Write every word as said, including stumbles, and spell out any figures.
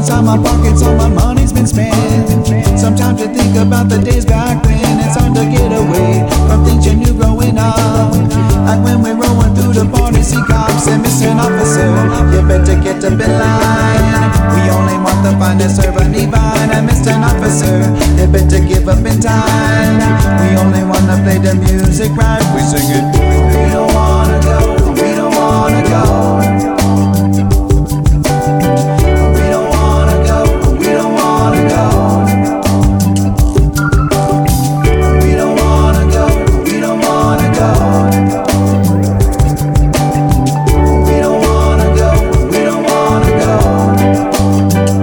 time my pockets, all my money's been spent. Sometimes you think about the days back when. It's hard to get away from things you knew growing up. Like when we're rolling through the party, see cops and Mister Officer, you better get up in line. We only want the finest urban divine. And Mister Officer, you better give up in time. We only wanna play the music right. We sing it